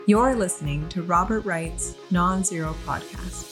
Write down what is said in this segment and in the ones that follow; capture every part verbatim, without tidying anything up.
You're listening to Robert Wright's Non-Zero Podcast.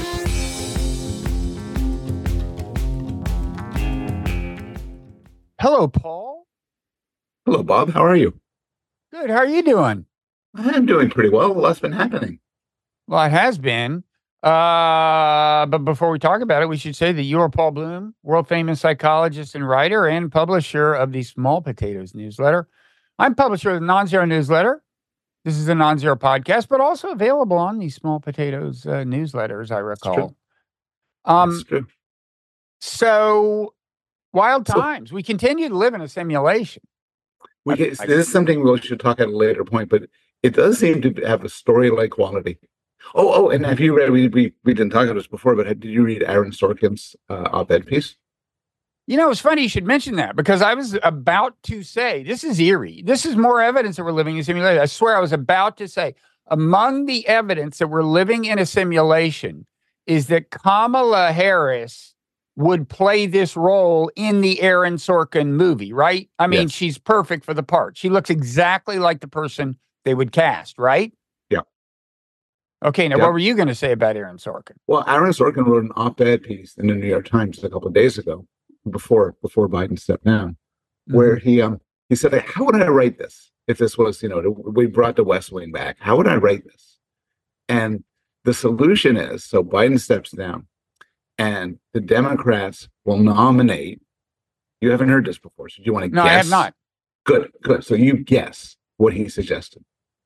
Hello, Paul. Hello, Bob. How are you? Good. How are you doing? I'm doing pretty well. A lot's been happening. Well, it has been. Uh, but before we talk about it, we should say that you are Paul Bloom, world-famous psychologist and writer and publisher of the Small Potatoes newsletter. I'm publisher of the Non-Zero newsletter. This is a Non-Zero podcast, but also available on the Small Potatoes uh, newsletter, as I recall. That's true. Um, That's true. So, wild So- times. We continue to live in a simulation. We I- get, I- this is something we should talk at a later point, but it does seem to have a story-like quality. Oh, oh, and have you read? We we, we didn't talk about this before, but did you read Aaron Sorkin's uh, op-ed piece? You know, it's funny you should mention that because I was about to say, this is eerie. This is more evidence that we're living in a simulation. I swear I was about to say, among the evidence that we're living in a simulation is that Kamala Harris would play this role in the Aaron Sorkin movie, right? I mean, Yes. she's perfect for the part. She looks exactly like the person they would cast, right? Yeah. Okay, now Yeah. what were you going to say about Aaron Sorkin? Well, Aaron Sorkin wrote an op-ed piece in the New York Times a couple of days ago, before before Biden stepped down, where he um he said, "How would I write this if this was, you know, we brought the West Wing back? How would I write this?" And the solution is, so Biden steps down, and the Democrats will nominate. You haven't heard this before, so do you want to No, guess? I have not. Good, good. So you guess what he suggested.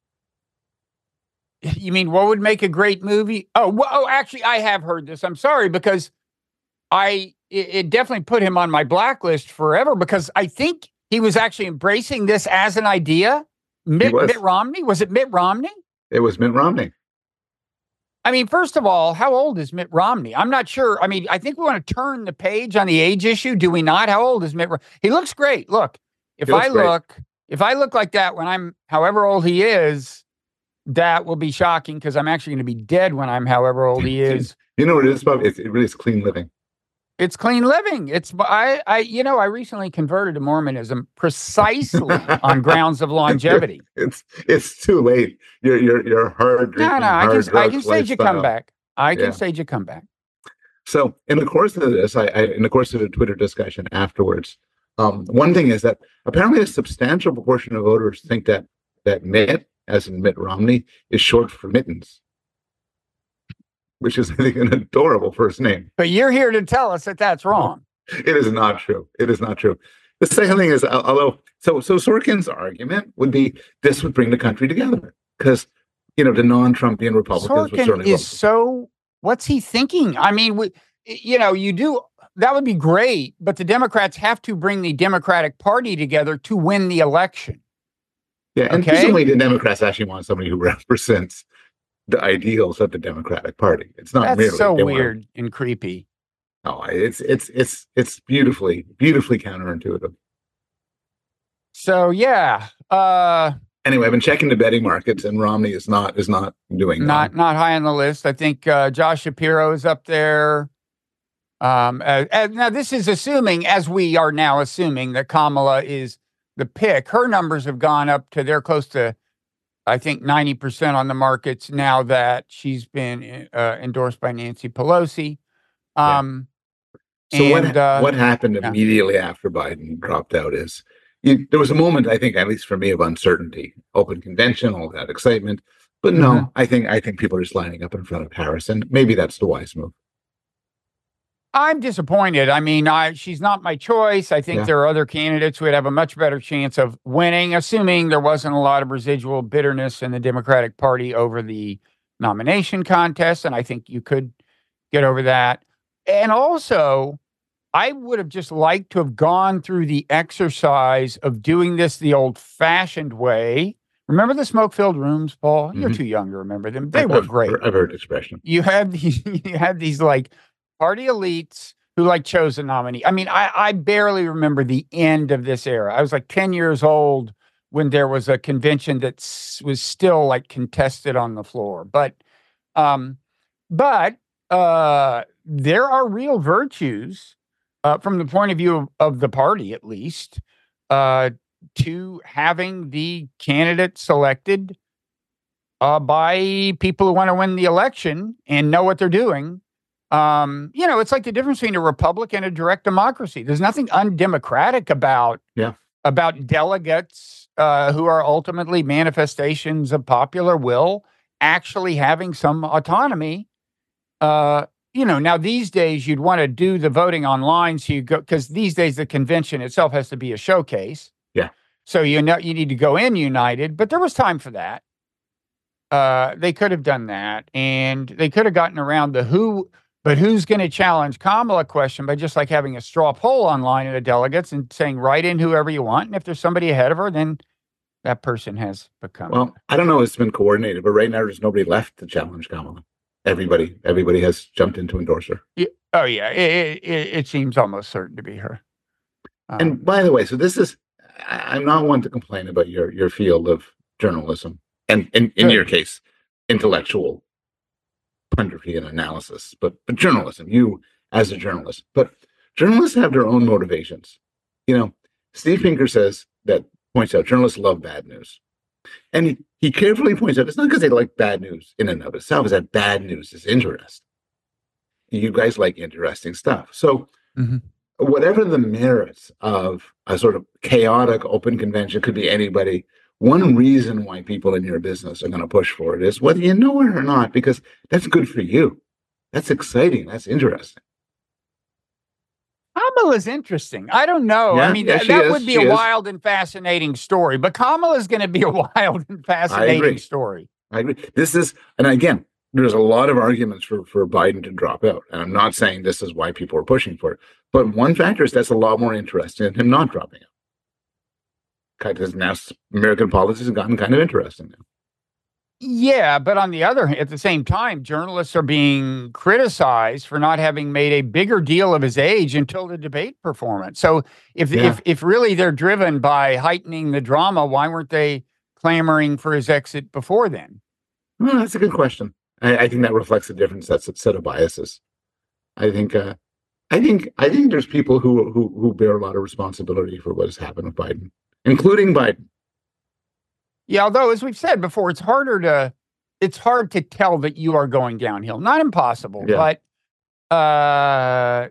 You mean what would make a great movie? Oh, well, oh, actually, I have heard this. I'm sorry because I it, it definitely put him on my blacklist forever because I think he was actually embracing this as an idea. Mitt, was. Mitt Romney? Was it Mitt Romney? It was Mitt Romney. I mean, first of all, how old is Mitt Romney? I'm not sure. I mean, I think we want to turn the page on the age issue. Do we not? How old is Mitt Romney? He looks great. Look, if He looks I great. look, if I look like that when I'm however old he is, that will be shocking because I'm actually going to be dead when I'm however old he is. You know what it is, Bob? It's, it really is clean living. It's clean living. It's I, I, you know, I recently converted to Mormonism precisely on grounds of longevity. It's it's too late. You're you're you're hard No, drinking. no, I hard can, I can drugs stage a lifestyle. comeback. I can Yeah. stage a comeback. So in the course of this, I, I in the course of the Twitter discussion afterwards, um, one thing is that apparently a substantial proportion of voters think that that Mitt, as in Mitt Romney, is short for mittens, which is I think an adorable first name. But you're here to tell us that that's wrong. It is not true. It is not true. The second thing is, al- although so so Sorkin's argument would be this would bring the country together because you know the non-Trumpian Republicans would Sorkin certainly is vote. so. What's he thinking? I mean, we, you know, you do that would be great, but the Democrats have to bring the Democratic Party together to win the election. Yeah, and Okay. presumably the Democrats actually want somebody who represents the ideals of the Democratic Party. It's not That's merely so they want- weird and creepy. No, it's it's it's it's beautifully beautifully counterintuitive. So yeah, uh, Anyway, I've been checking the betting markets, and Romney is not is not doing not well. not high on the list. I think uh, Josh Shapiro is up there. Um, uh, uh, now this is assuming, as we are now assuming, that Kamala is the pick. Her numbers have gone up to they're close to, I think, ninety percent on the markets now that she's been uh, endorsed by Nancy Pelosi. Um, So what and, uh, what happened yeah. immediately after Biden dropped out is you, there was a moment, I think, at least for me, of uncertainty, open convention, all that excitement. But no, Mhm. I think I think people are just lining up in front of Harris, and maybe that's the wise move. I'm disappointed. I mean, I she's not my choice. I think Yeah. there are other candidates who would have a much better chance of winning, assuming there wasn't a lot of residual bitterness in the Democratic Party over the nomination contest. And I think you could get over that. And also, I would have just liked to have gone through the exercise of doing this the old-fashioned way. Remember the smoke-filled rooms, Paul? You're Mhm. too young to remember them. They I've- were I've- great. I've heard the expression. You had these, you had these like party elites who like chose a nominee. I mean, I, I barely remember the end of this era. I was like ten years old when there was a convention that s- was still like contested on the floor. But, um, but uh, there are real virtues uh, from the point of view of, of the party, at least, uh, to having the candidate selected uh, by people who want to win the election and know what they're doing. Um, you know, it's like the difference between a republic and a direct democracy. There's nothing undemocratic about Yeah. about delegates uh, who are ultimately manifestations of popular will actually having some autonomy. Uh, you know, now these days you'd want to do the voting online, so you go because these days the convention itself has to be a showcase. Yeah. So you know you need to go in united, but there was time for that. Uh, they could have done that, and they could have gotten around the who, but who's going to challenge Kamala question by just like having a straw poll online of the delegates and saying write in whoever you want, and if there's somebody ahead of her, then that person has become. Well, I don't know if it's been coordinated, but right now there's nobody left to challenge Kamala. Everybody, everybody has jumped in to endorse her. Yeah. Oh yeah, it, it, it seems almost certain to be her. Um, And by the way, so this is, I, I'm not one to complain about your your field of journalism, and in, in Good. your case, intellectual punditry and analysis, but but journalism, you as a journalist. But journalists have their own motivations. You know, Steve Pinker says that points out journalists love bad news. And he, he carefully points out it's not because they like bad news in and of itself, it's that bad news is interesting. You guys like interesting stuff. So Mhm. whatever the merits of a sort of chaotic open convention, could be anybody. One reason why people in your business are going to push for it is whether you know it or not, because that's good for you. That's exciting. That's interesting. Kamala's interesting. I don't know. Yeah, I mean, yeah, that, she that is. would be She a is. wild and fascinating story, but Kamala's going to be a wild and fascinating agree. story. I agree. This is, and again, there's a lot of arguments for, for Biden to drop out. And I'm not saying this is why people are pushing for it. But one factor is that's a lot more interesting than him not dropping out. Because now American politics has gotten kind of interesting now. Yeah, but on the other hand, at the same time, journalists are being criticized for not having made a bigger deal of his age until the debate performance. So if Yeah. if if really they're driven by heightening the drama, why weren't they clamoring for his exit before then? Well, that's a good question. I, I think that reflects a different set, set of biases. I think, uh, I think, I think there's people who, who who bear a lot of responsibility for what has happened with Biden, including Biden. Yeah, although as we've said before, it's harder to it's hard to tell that you are going downhill. Not impossible, Yeah. but uh,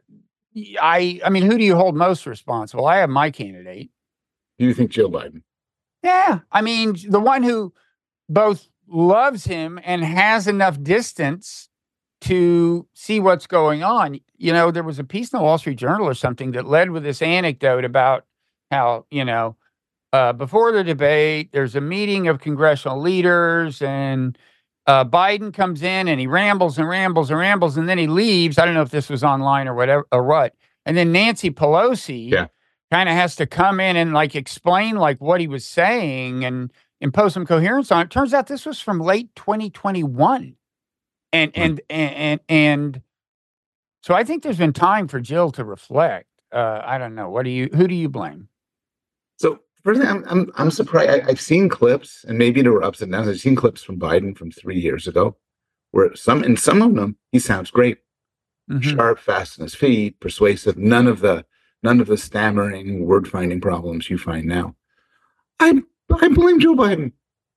I I mean, who do you hold most responsible? I have my candidate. Do you think Jill Biden? Yeah, I mean, the one who both loves him and has enough distance to see what's going on. You know, there was a piece in the Wall Street Journal or something that led with this anecdote about how, you know, uh, before the debate, there's a meeting of congressional leaders, and uh, Biden comes in and he rambles and rambles and rambles, and then he leaves. I don't know if this was online or whatever or what. And then Nancy Pelosi Yeah. kind of has to come in and like explain like what he was saying and impose some coherence on it. Turns out this was from late twenty twenty-one, and Hmm. and and and, and so I think there's been time for Jill to reflect. Uh, I don't know. What do you? Who do you blame? So first thing, I'm I'm, I'm surprised. I, I've seen clips, and maybe there were ups and downs. I've seen clips from Biden from three years ago, where some in some of them he sounds great, Mhm. sharp, fast on his feet, persuasive. None of the none of the stammering, word finding problems you find now. I I blame Joe Biden,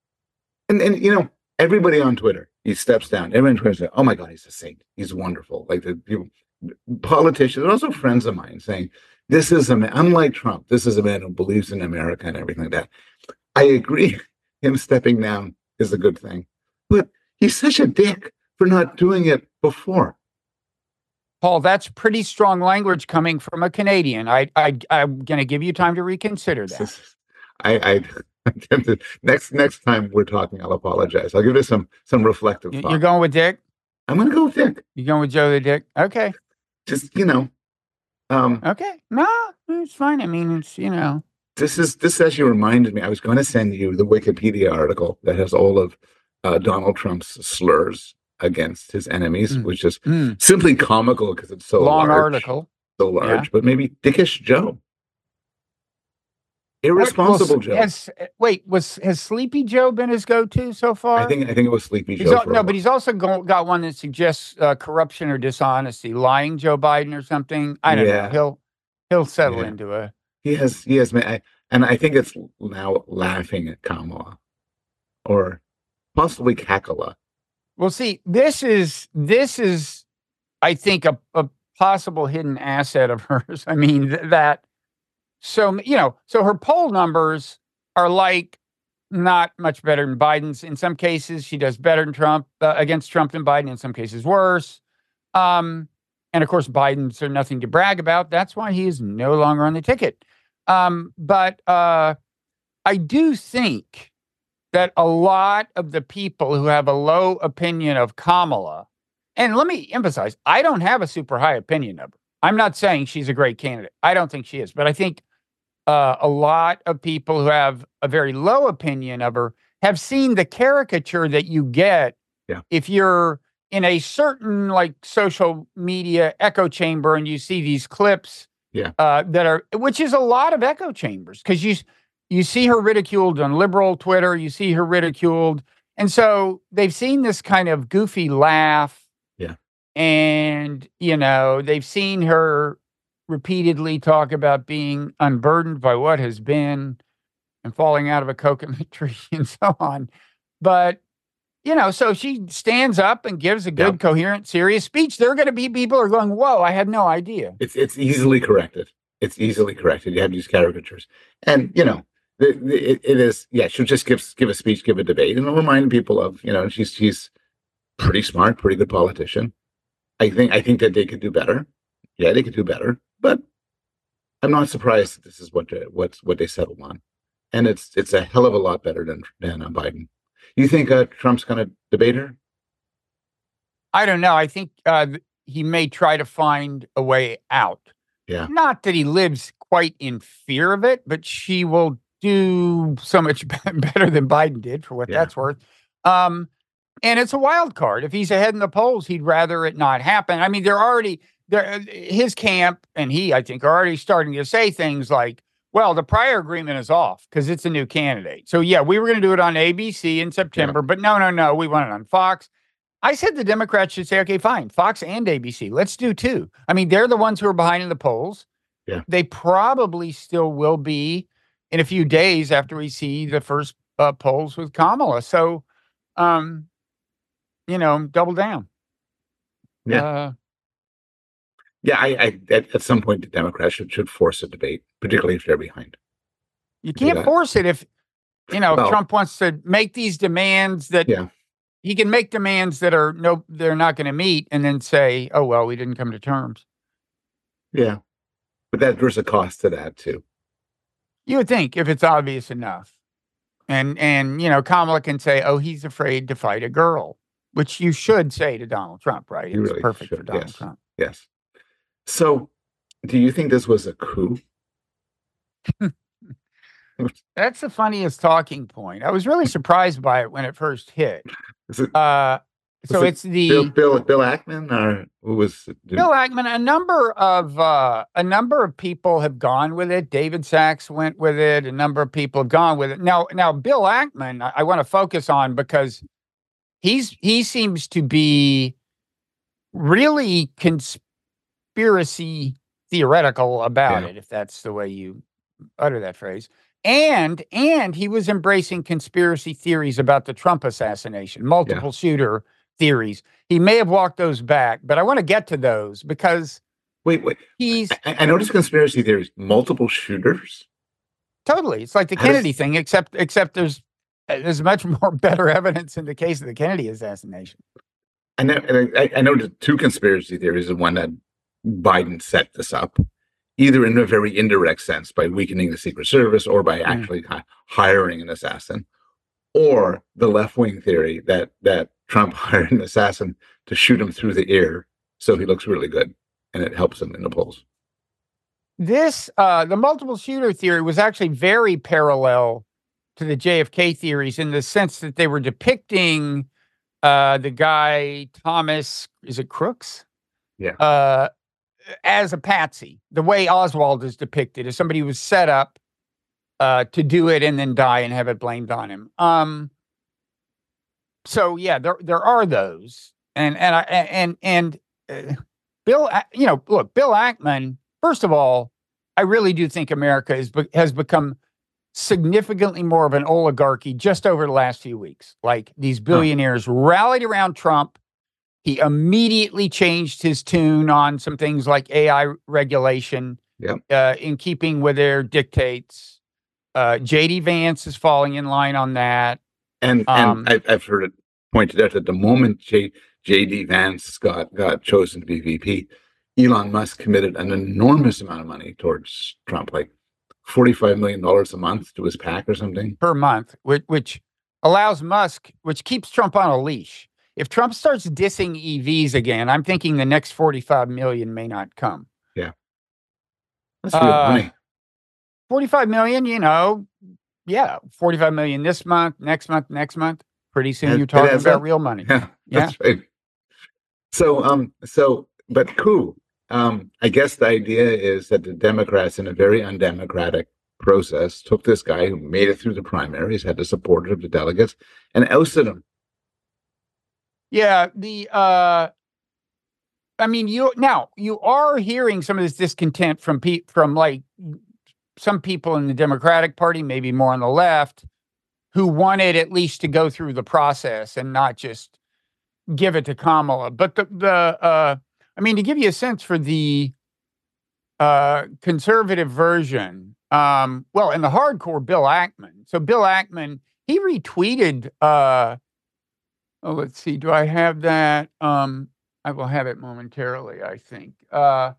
and and you know everybody on Twitter. He steps down. Everyone on Twitter says, "Oh my God, he's a saint. He's wonderful." Like the people, politicians, and also friends of mine saying, "This is a man, unlike Trump. This is a man who believes in America and everything like that." I agree. Him stepping down is a good thing, but he's such a dick for not doing it before. Paul, that's pretty strong language coming from a Canadian. I, I, I'm going to give you time to reconsider that. I, I next next time we're talking, I'll apologize. I'll give it some some reflective You- thought. You're going with Dick? I'm going to go with Dick. You're going with Joe the Dick? Okay. Just you know, um, Okay. No, it's fine. I mean, it's, you know. this is this actually reminded me. I was going to send you the Wikipedia article that has all of uh, Donald Trump's slurs against his enemies, Mm. which is Mm. simply comical because it's so Long large, article. so large. Yeah. But maybe dickish Joe, irresponsible Well, Joe. Has, wait, was has Sleepy Joe been his go-to so far? I think I think it was Sleepy He's Joe. al- for a no, while. but he's also go, got one that suggests uh, corruption or dishonesty, lying Joe Biden or something. I don't Yeah. know. He'll he'll settle Yeah. into a. He has, he has, I, and I think it's now laughing at Kamala, or possibly Kakala. Well, see, this is this is, I think, a, a possible hidden asset of hers. I mean, th- that so you know, so her poll numbers are like not much better than Biden's. In some cases, she does better than Trump uh, against Trump than Biden. In some cases, worse. Um, and of course, Biden's are nothing to brag about. That's why he is no longer on the ticket. Um, but uh, I do think that a lot of the people who have a low opinion of Kamala, and let me emphasize, I don't have a super high opinion of her. I'm not saying she's a great candidate. I don't think she is. But I think uh, a lot of people who have a very low opinion of her have seen the caricature that you get yeah. if you're in a certain like social media echo chamber and you see these clips yeah. uh, that are, which is a lot of echo chambers, because you you see her ridiculed on liberal Twitter, you see her ridiculed, and so they've seen this kind of goofy laugh, yeah, and you know they've seen her repeatedly talk about being unburdened by what has been and falling out of a coconut tree and so on, but. You know, so she stands up and gives a good, yep. coherent, serious speech. There are going to be people who are going, whoa, I had no idea. It's it's easily corrected. It's easily corrected. You have these caricatures. And, you know, the, the, it, it is, yeah, she'll just give, give a speech, give a debate, and remind people of, you know, she's she's pretty smart, pretty good politician. I think I think that they could do better. Yeah, they could do better. But I'm not surprised that this is what they, what's, what they settled on. And it's it's a hell of a lot better than, than uh, Biden. You think uh, Trump's going to debate her? I don't know. I think uh, he may try to find a way out. Yeah. Not that he lives quite in fear of it, but she will do so much better than Biden did, for what yeah. that's worth. Um, and it's a wild card. If he's ahead in the polls, he'd rather it not happen. I mean, they're already, they're, his camp and he, I think, are already starting to say things like, well, the prior agreement is off because it's a new candidate. So, yeah, we were going to do it on A B C in September, yeah. but no, no, no, we want it on Fox. I said the Democrats should say, okay, fine, Fox and A B C. Let's do two. I mean, they're the ones who are behind in the polls. Yeah. They probably still will be in a few days after we see the first uh, polls with Kamala. So, um, you know, double down. Yeah. Uh, Yeah, I, I at, at some point the Democrats should, should force a debate, particularly if they're behind. You can't yeah. force it if, you know, well, if Trump wants to make these demands that yeah. he can make demands that are no, they're not going to meet, and then say, oh, well, we didn't come to terms. Yeah, but that there's a cost to that too. You would think if it's obvious enough, and and you know, Kamala can say, oh, he's afraid to fight a girl, which you should say to Donald Trump, right? It's really perfect should. for Donald yes. Trump. Yes. So, do you think this was a coup? That's the funniest talking point. I was really surprised by it when it first hit. It, uh, so it it's the Bill, Bill Bill Ackman, or who was it? Bill Ackman. A number of uh, a number of people have gone with it. David Sachs went with it. A number of people have gone with it. Now, now Bill Ackman, I, I want to focus on because he's he seems to be really conspiracy theoretical about yeah. it, if that's the way you utter that phrase. And and he was embracing conspiracy theories about the Trump assassination, multiple yeah. shooter theories. He may have walked those back, but I want to get to those because wait, wait. He's I, I noticed conspiracy theories, multiple shooters. Totally, it's like the How Kennedy does, thing, except except there's there's much more better evidence in the case of the Kennedy assassination. I know, and I, I know the two conspiracy theories, and one that Biden set this up, either in a very indirect sense by weakening the Secret Service or by actually mm. hiring an assassin, or the left-wing theory that that Trump hired an assassin to shoot him through the ear so he looks really good and it helps him in the polls. This, uh, the multiple shooter theory was actually very parallel to the J F K theories in the sense that they were depicting uh, the guy, Thomas, is it Crooks? Yeah. Uh, as a patsy, the way Oswald is depicted, as somebody who was set up uh, to do it and then die and have it blamed on him. Um, so yeah, there there are those, and and I and and uh, Bill, you know, look, Bill Ackman. First of all, I really do think America is has become significantly more of an oligarchy just over the last few weeks. Like these billionaires huh. rallied around Trump. He immediately changed his tune on some things like A I regulation yep. uh, in keeping with their dictates. Uh, J D Vance is falling in line on that. And um, and I've, I've heard it pointed out that the moment J, J.D. Vance got, got chosen to be V P, Elon Musk committed an enormous amount of money towards Trump, like forty-five million dollars a month to his PAC or something. Per month, which, which allows Musk, which keeps Trump on a leash. If Trump starts dissing E Vs again, I'm thinking the next forty-five million may not come. Yeah. That's real uh, money. forty-five million, you know, yeah, forty-five million this month, next month, next month. Pretty soon It, you're talking about up. real money. Yeah, yeah, that's right. So, um, so, but coup. Um, I guess the idea is that the Democrats, in a very undemocratic process, took this guy who made it through the primaries, had the support of the delegates, and ousted him. Yeah, the uh, I mean, you now you are hearing some of this discontent from pe- from like some people in the Democratic Party, maybe more on the left, who wanted at least to go through the process and not just give it to Kamala. But the the uh, I mean, to give you a sense for the uh, conservative version, um, well, and the hardcore Bill Ackman. So Bill Ackman, he retweeted. Uh, oh, let's see. Do I have that? Um, I will have it momentarily, I think. Uh,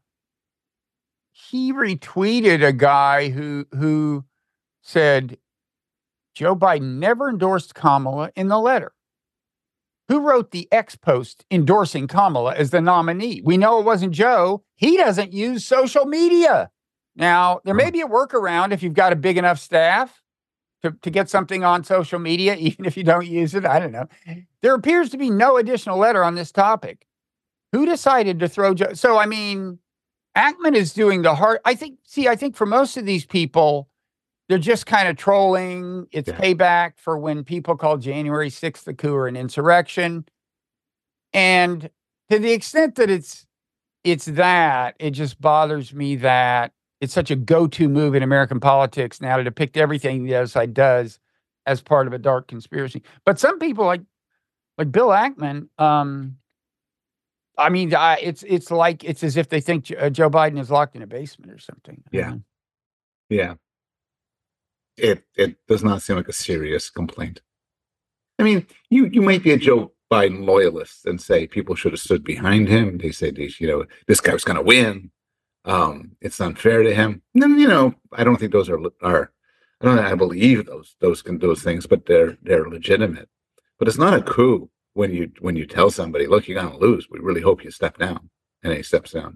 he retweeted a guy who who said Joe Biden never endorsed Kamala in the letter. Who wrote the X post endorsing Kamala as the nominee? We know it wasn't Joe. He doesn't use social media. Now, there may be a workaround if you've got a big enough staff to, to get something on social media, even if you don't use it. I don't know. There appears to be no additional letter on this topic. Who decided to throw Joe? So, I mean, Ackman is doing the hard. I think, see, I think for most of these people, they're just kind of trolling. It's yeah. payback for when people call January sixth the coup or an insurrection. And to the extent that it's it's that, it just bothers me that it's such a go-to move in American politics now to depict everything the other side does as part of a dark conspiracy. But some people like like Bill Ackman, um, I mean, I, it's it's like it's as if they think Joe Biden is locked in a basement or something. Yeah, yeah. It it does not seem like a serious complaint. I mean, you you might be a Joe Biden loyalist and say people should have stood behind him. They say, they, you know, this guy was going to win. Um, it's unfair to him. And then, you know, I don't think those are are. I don't. I believe those those can those things, but they're they're legitimate. But it's not a coup when you when you tell somebody, look, you're going to lose. We really hope you step down, and he steps down.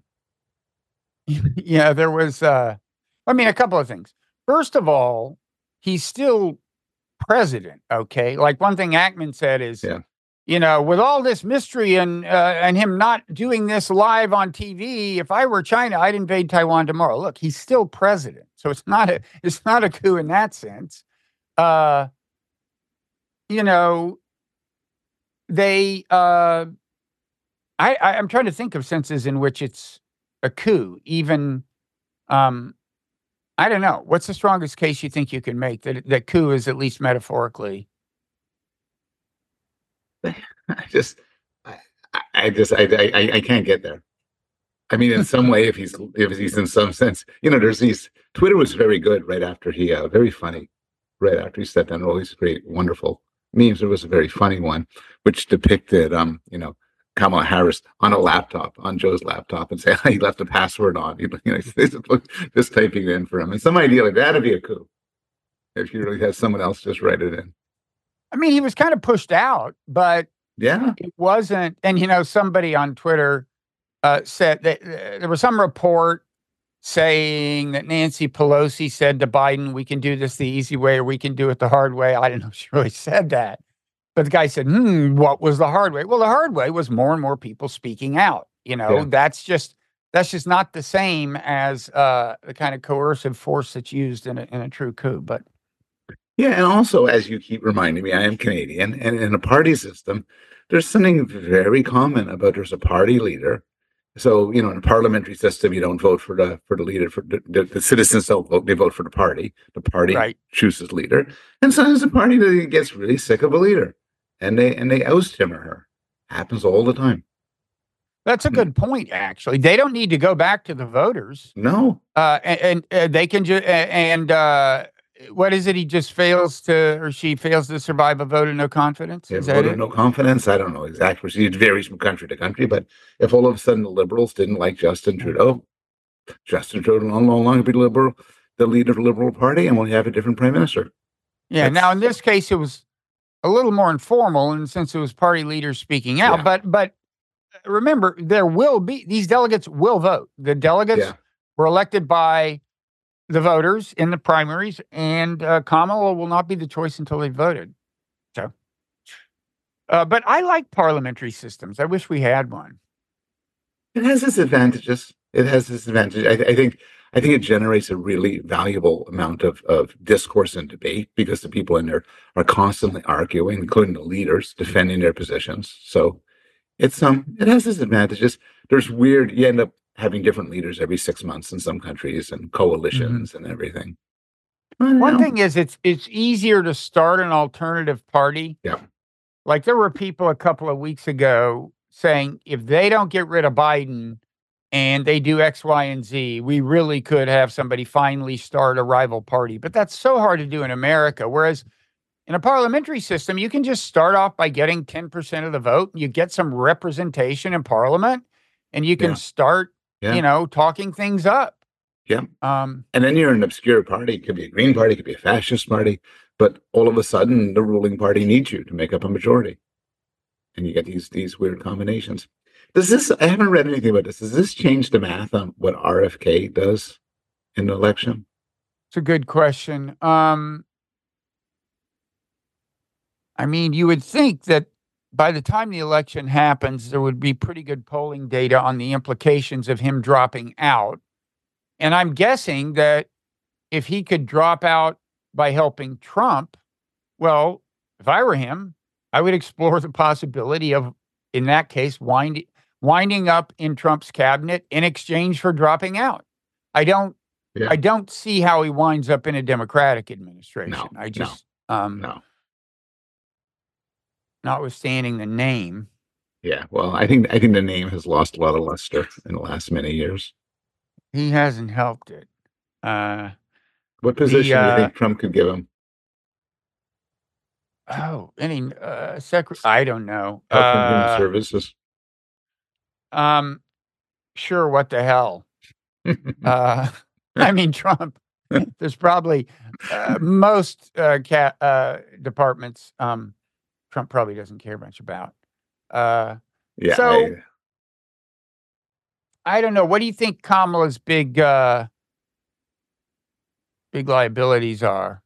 Yeah, there was. Uh, I mean, a couple of things. First of all, he's still president, okay? Like one thing Ackman said is, yeah. you know, with all this mystery and uh, and him not doing this live on T V, if I were China, I'd invade Taiwan tomorrow. Look, he's still president, so it's not a it's not a coup in that sense. Uh, you know, they. Uh, I, I I'm trying to think of senses in which it's a coup, even. Um, I don't know. What's the strongest case you think you can make that that coup is at least metaphorically? I just, I, I just, I, I, I can't get there. I mean, in some way, if he's, if he's in some sense, you know, there's these. Twitter was very good right after he, uh, very funny, right after he stepped down. All these great, wonderful memes. There was a very funny one which depicted, um, you know, Kamala Harris on a laptop, on Joe's laptop, and say he left a password on. You know, just typing it in for him, and some idea like that'd be a coup if you really had someone else just write it in. I mean, he was kind of pushed out, but yeah, it wasn't. And you know, somebody on Twitter uh, said that uh, there was some report saying that Nancy Pelosi said to Biden, "We can do this the easy way, or we can do it the hard way." I don't know if she really said that. But the guy said, hmm, what was the hard way? Well, the hard way was more and more people speaking out. You know, yeah. that's just that's just not the same as uh, the kind of coercive force that's used in a, in a true coup. But yeah, and also, as you keep reminding me, I am Canadian, and in a party system, there's something very common about there's a party leader, So, you know, in a parliamentary system, you don't vote for the for the leader. For the, the, the citizens don't vote; they vote for the party. The party Right. chooses leader, and sometimes the party that gets really sick of a leader, and they and they oust him or her. Happens all the time. That's a good point. Actually, they don't need to go back to the voters. No, Uh, and, and uh, they can just and uh, what is it? He just fails to, or she fails to survive a vote of no confidence. they Is that vote of it? no confidence. I don't know exactly. It varies from country to country. But if all of a sudden the Liberals didn't like Justin Trudeau, Justin Trudeau will no longer be liberal, the leader of the Liberal Party, and we'll have a different prime minister. Yeah. That's- Now, in this case, it was a little more informal, and since it was party leaders speaking out, Yeah. but but remember, there will be these delegates will vote. The delegates Yeah. were elected by the voters in the primaries, and uh, Kamala will not be the choice until they voted. So, uh, but I like parliamentary systems. I wish we had one. It has its advantages. It has its advantage. I, I think. I think it generates a really valuable amount of, of discourse and debate because the people in there are constantly arguing, including the leaders defending their positions. So it's um it has its advantages. There's weird. You end up having different leaders every six months in some countries and coalitions and everything. But, you One know, thing is, it's it's easier to start an alternative party. Yeah. Like there were people a couple of weeks ago saying if they don't get rid of Biden and they do X, Y, and Z, we really could have somebody finally start a rival party. But that's so hard to do in America. Whereas in a parliamentary system, you can just start off by getting ten percent of the vote. You get some representation in parliament, and you can Yeah. start, Yeah. you know, talking things up. Yeah. Um, And then you're an obscure party. It could be a Green Party, it could be a fascist party, but all of a sudden the ruling party needs you to make up a majority. And you get these these weird combinations. Does this, I haven't read anything about this. Does this change the math on what R F K does in the election? it's a good question. Um, I mean, you would think that by the time the election happens, there would be pretty good polling data on the implications of him dropping out. And I'm guessing that if he could drop out by helping Trump, well, if I were him, I would explore the possibility of, in that case, wind, winding up in Trump's cabinet in exchange for dropping out. I don't, Yeah. I don't see how he winds up in a Democratic administration. No, I no, just, um, No. notwithstanding the name. Yeah. Well, I think I think the name has lost a lot of luster in the last many years. He hasn't helped it. Uh, What position do you uh, think Trump could give him? oh, any uh, secret? I don't know. Health and Human Uh, Services. um, sure. What the hell? Uh, I mean, Trump. There's probably uh, most uh, cat uh, departments. Um, Trump probably doesn't care much about. Uh, Yeah. so- I- I don't know. What do you think Kamala's big uh, big liabilities are?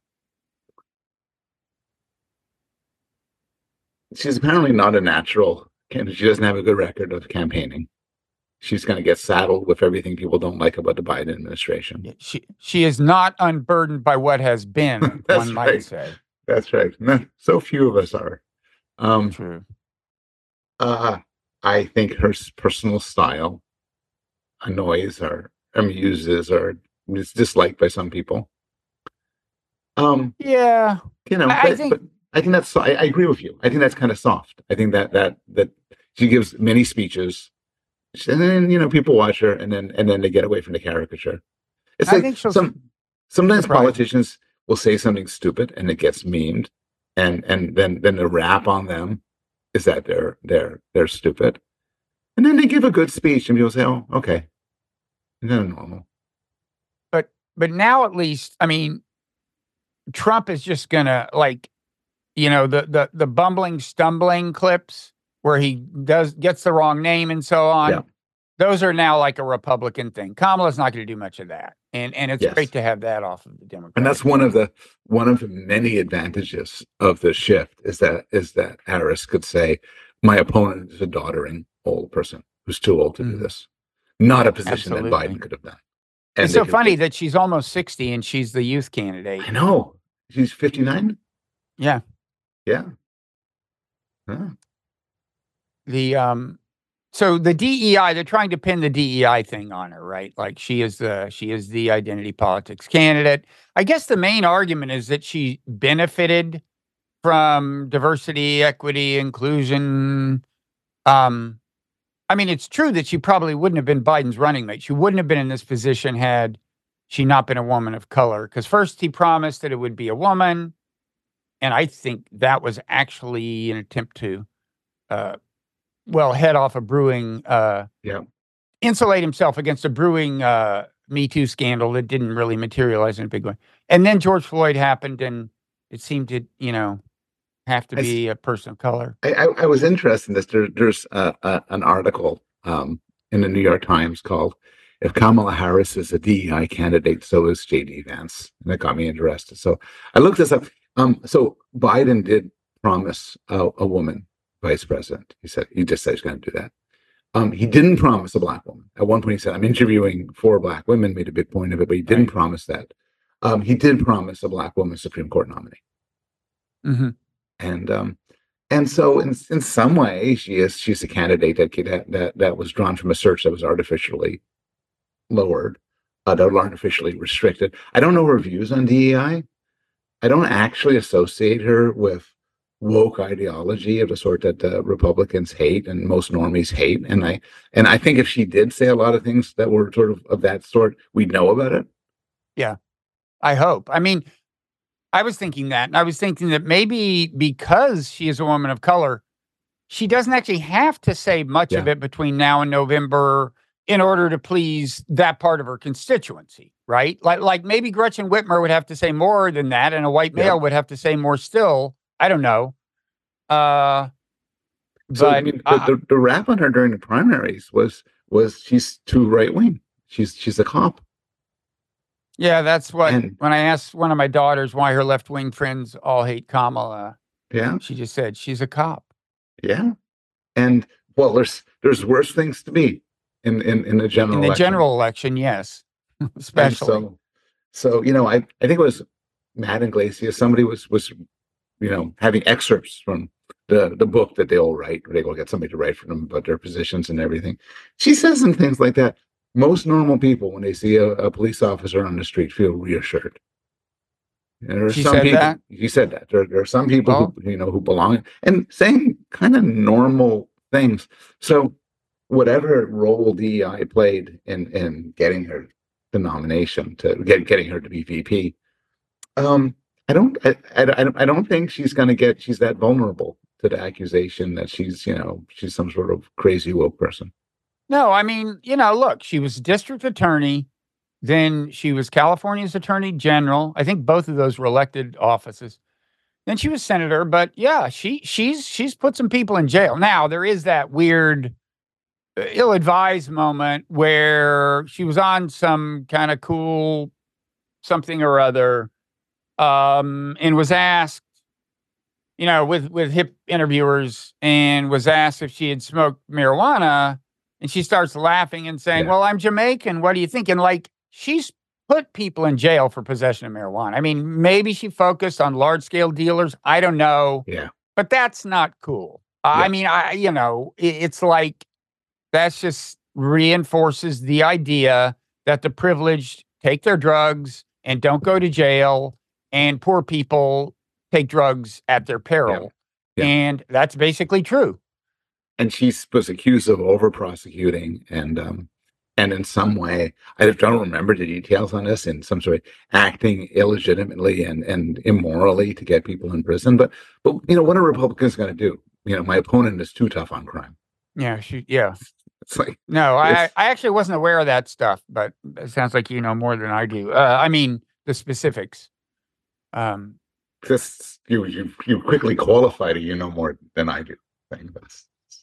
she's apparently not a natural. can- She doesn't have a good record of campaigning. She's going to get saddled with everything people don't like about the Biden administration. Yeah, She she is not unburdened by what has been. That's one might right. say. That's right. No, so few of us are. Um, True. uh, I think her s- personal style annoys or amuses or is disliked by some people. Um, Yeah. you know, I- I but, think- but I think that's. so- I, I agree with you. I think that's kind of soft. I think that that that she gives many speeches, and then you know people watch her, and then and then they get away from the caricature. It's I like think she'll some sometimes surprise me. politicians will say something stupid and it gets memed, and and then then the rap on them is that they're they're they're stupid, and then they give a good speech and people say, oh, okay, and then normal. But now at least, I mean, Trump is just gonna like, you know, the the the bumbling, stumbling clips where he does gets the wrong name and so on. Yeah. Those are now like a Republican thing. Kamala's not going to do much of that, and and it's Yes. great to have that off of the Democrats. And that's one of the one of the many advantages of the shift is that is that Harris could say, my opponent is a doddering old person who's too old to do Mhm. this. Not a position that Absolutely. Biden could have done. And It's they so could funny do- that she's almost sixty and she's the youth candidate. I know. She's fifty-nine. Yeah. Yeah. Huh. The um So the D E I, they're trying to pin the D E I thing on her, right? Like she is the she is the identity politics candidate. I guess the main argument is that she benefited from diversity, equity, inclusion. Um, I mean, it's true that she probably wouldn't have been Biden's running mate. She wouldn't have been in this position had she not been a woman of color. Because first he promised that it would be a woman, and I think that was actually an attempt to, uh, well, head off a brewing, uh, Yeah. insulate himself against a brewing uh, Me Too scandal that didn't really materialize in a big way. And then George Floyd happened, and it seemed to, you know, have to I be a person of color. I, I, I was interested in this. There, there's uh, uh, an article um, in the New York Times called "If Kamala Harris is a D E I candidate, so is J D Vance," and that got me interested. So I looked this up. Um, so Biden did promise a, a woman vice president. He said he just said he's going to do that. Um, he didn't promise a black woman. At one point, he said, "I'm interviewing four black women." Made a big point of it, but he didn't right. promise that. Um, he did promise a black woman Supreme Court nominee. Mm-hmm. And um, and so in in some way, she is she's a candidate that that that was drawn from a search that was artificially lowered, uh, that was artificially restricted. I don't know her views on D E I. I don't actually associate her with woke ideology of the sort that uh, Republicans hate and most normies hate. And I and I think if she did say a lot of things that were sort of of that sort, we'd know about it. Yeah, I hope. I mean. I was thinking that, and I was thinking that maybe because she is a woman of color, she doesn't actually have to say much yeah. of it between now and November in order to please that part of her constituency, right? Like, like maybe Gretchen Whitmer would have to say more than that, and a white male yeah. would have to say more still. I don't know. Uh, so but I mean, the, the, the rap on her during the primaries was was she's too right wing. She's she's a cop. Yeah, that's what, and, when I asked one of my daughters why her left-wing friends all hate Kamala, yeah, she just said, she's a cop. Yeah. And, well, there's there's worse things to be in, in, in the general In the election. general election, yes, especially. So, so, you know, I, I think it was Matt Iglesias, somebody was, was, you know, having excerpts from the, the book that they all write, or they go get somebody to write for them about their positions and everything. She says some things like that. Most normal people, when they see a, a police officer on the street, feel reassured. And there are she some said people, that? You said that. There, there are some people oh. who, you know, who belong and saying kind of normal things. So whatever role D E I played in, in getting her the nomination to get getting her to be V P, um, I don't I, I, I don't think she's going to get she's that vulnerable to the accusation that she's, you know, she's some sort of crazy woke person. No, I mean, you know, look, she was district attorney, then she was California's attorney general. I think both of those were elected offices. Then she was senator, but yeah, she she's she's put some people in jail. Now, there is that weird uh, ill-advised moment where she was on some kind of cool something or other um, and was asked, you know, with with hip interviewers, and was asked if she had smoked marijuana. And she starts laughing and saying, yeah. well, I'm Jamaican. What do you think? And like, she's put people in jail for possession of marijuana. I mean, maybe she focused on large scale dealers. I don't know. Yeah. But that's not cool. Uh, yeah. I mean, I, you know, it, it's like, that's just reinforces the idea that the privileged take their drugs and don't go to jail, and poor people take drugs at their peril. Yeah. Yeah. And that's basically true. And she was accused of over prosecuting and um, and in some way, I don't remember the details on this, in some sort of acting illegitimately and, and immorally to get people in prison. But but you know, what are Republicans going to do? You know, my opponent is too tough on crime. Yeah, she, yeah. It's like no, I I actually wasn't aware of that stuff, but it sounds like you know more than I do. Uh, I mean the specifics. Um, this you you you quickly qualify to you know more than I do. Thing, but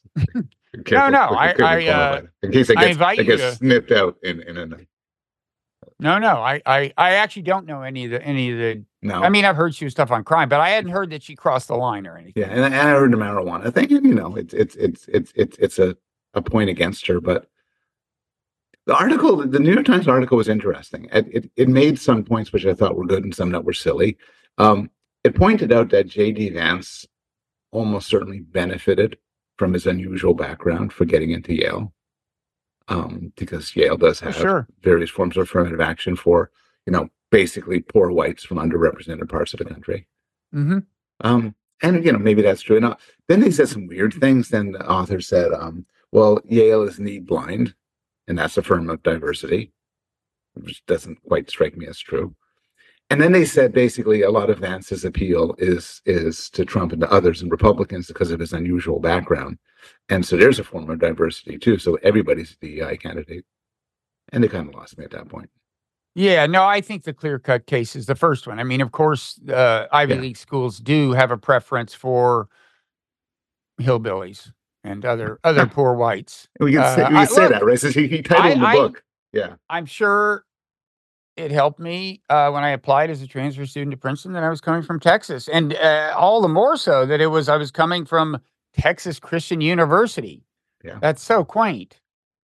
no, no, I, I, uh, in case it I gets, invite it gets you to, snipped out in, in a night. No, no, I, I, I actually don't know any of the, any of the, no. I mean, I've heard she was tough on crime, but I hadn't heard that she crossed the line or anything. Yeah. And, and I heard the marijuana thing, and, you know, it's, it's, it's, it's, it's, it's a, a point against her, but the article, the New York Times article was interesting. It, it, it made some points which I thought were good and some that were silly. Um, it pointed out that J D Vance almost certainly benefited from his unusual background for getting into Yale, um, because Yale does have sure. various forms of affirmative action for, you know, basically poor whites from underrepresented parts of the country. Mm-hmm. Um, and, you know, maybe that's true. Now, then they said some weird things. Then the author said, um, well, Yale is need blind, and that's affirmative diversity, which doesn't quite strike me as true. And then they said basically a lot of Vance's appeal is is to Trump and to others and Republicans because of his unusual background. And so there's a form of diversity too. So everybody's a D E I candidate. And they kind of lost me at that point. Yeah, no, I think the clear-cut case is the first one. I mean, of course, uh, Ivy Yeah. League schools do have a preference for hillbillies and other other poor whites. We can say, Uh, we I- can say look, that, right? So he, he titled I- in the I- book. Yeah. I'm sure it helped me uh, when I applied as a transfer student to Princeton that I was coming from Texas, and uh, all the more so that it was I was coming from Texas Christian University. Yeah. That's so quaint.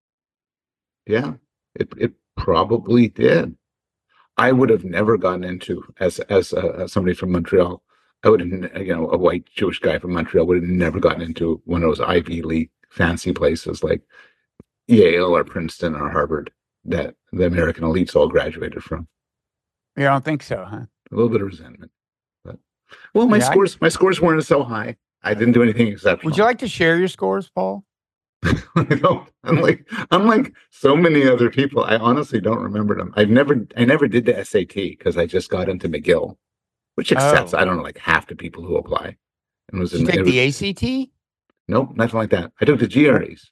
Yeah. It it probably did. I would have never gotten into as as uh, somebody from Montreal. I would have, you know, a white Jewish guy from Montreal would have never gotten into one of those Ivy League fancy places like Yale or Princeton or Harvard that the American elites all graduated from. You don't think so, huh? A little bit of resentment, but well, my Yeah, I- scores my scores weren't so high. I didn't do anything exceptional. Would you like to share your scores, Paul? I don't. Unlike unlike so many other people, I honestly don't remember them. I've never I never did the S A T because I just got into McGill, which accepts Oh. I don't know like half the people who apply. And was Did you in, take it the was- A C T? Nope, nothing like that. I took the G R Es.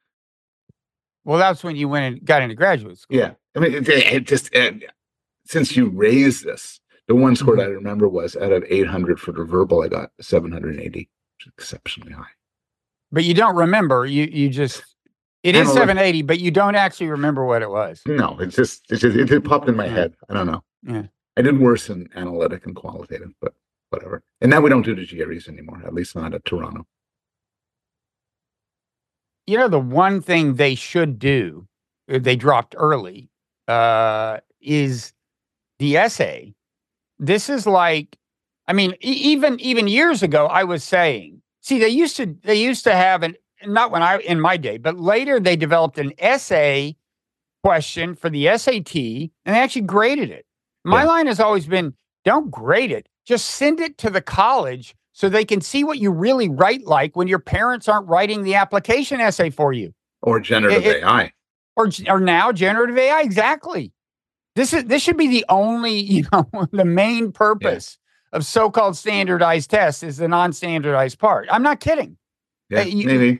Well, that's when you went and got into graduate school. Yeah, I mean, it, it just uh, since you raised this, the one score Mhm. that I remember was out of eight hundred for the verbal, I got seven hundred eighty, which is exceptionally high. But you don't remember. You you just it is Analytic- seven eighty, but you don't actually remember what it was. No, it's just it's just it, it popped in my Yeah. head. I don't know. Yeah. I did worse in analytic and qualitative, but whatever. And now we don't do the G R Es anymore, at least not at Toronto. You know, the one thing they should do, uh, they dropped early, uh, is the essay. This is like, I mean, e- even even years ago, I was saying, see, they used to they used to have an not when I in my day, but later they developed an essay question for the S A T, and they actually graded it. My Yeah. line has always been, don't grade it, just send it to the college so they can see what you really write like when your parents aren't writing the application essay for you. Or generative It- it- A I. Or, or now generative A I, exactly. This is this should be the only, you know, the main purpose of so-called standardized tests is the non-standardized part. I'm not kidding. Yeah, Uh, you- maybe.